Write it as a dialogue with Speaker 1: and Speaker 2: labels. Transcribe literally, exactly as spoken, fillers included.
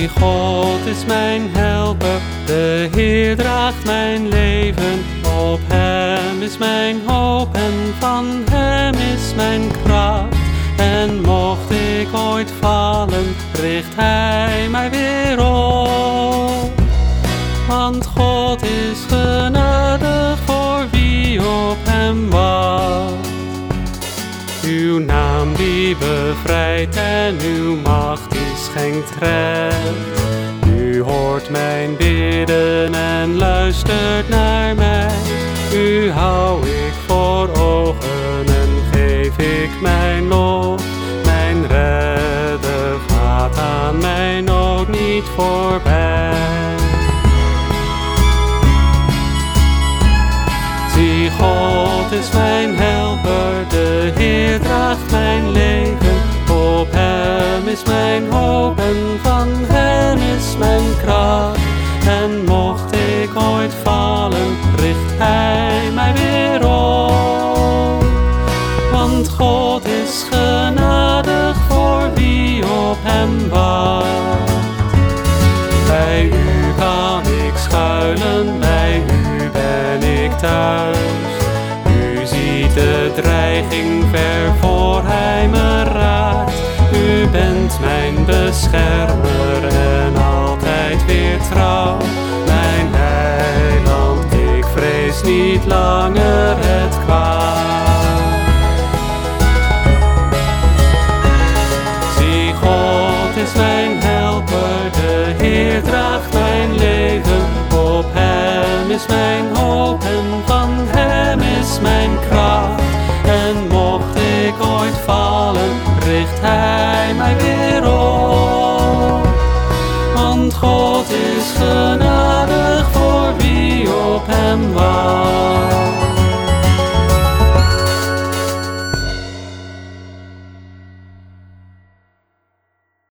Speaker 1: Zie, God is mijn helper, de Heer draagt mijn leven. Op Hem is mijn hoop en van Hem is mijn kracht. En mocht ik ooit vallen, richt Hij mij weer op. Want God is genadig voor wie op Hem wacht. Uw naam die bevrijdt en uw macht die schenkt recht. U hoort mijn bidden en luistert naar mij. U hou ik voor ogen en geef ik mijn lof. Mijn redder gaat aan mijn nood niet voorbij. Zie, God is mijn helper, de Heer draagt mijn leven. Op Hem is mijn hoop en van Hem is mijn kracht. En mocht ik ooit vallen, richt Hij mij weer op. Want God is genadig voor wie op Hem wacht. Bij U kan ik schuilen, bij U ben ik thuis. U ziet de dreiging ver voor Hij me raakt. U bent mijn beschermer en altijd weer trouw. Mijn heiland, ik vrees niet langer het kwaad. Zie, God is mijn helper, de Heer draagt mijn leven. Op Hem is mijn hoop en van Hem is mijn kracht. En mocht ik ooit vallen, richt Hij